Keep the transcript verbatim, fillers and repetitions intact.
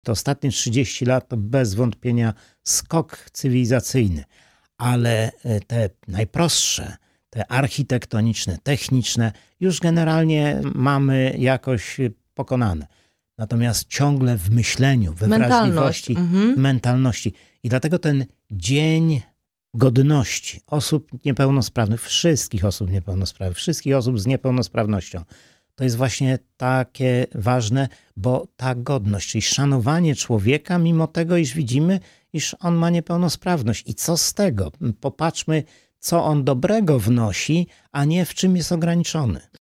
Te ostatnie trzydzieści lat to bez wątpienia skok cywilizacyjny, ale te najprostsze, te architektoniczne, techniczne już generalnie mamy jakoś pokonane. Natomiast ciągle w myśleniu, we Mentalność. wrażliwości, Mhm. mentalności. I dlatego ten dzień godności osób niepełnosprawnych, wszystkich osób niepełnosprawnych, wszystkich osób z niepełnosprawnością, to jest właśnie takie ważne, bo ta godność, czyli szanowanie człowieka, mimo tego, iż widzimy, iż on ma niepełnosprawność. I co z tego? Popatrzmy, co on dobrego wnosi, a nie w czym jest ograniczony.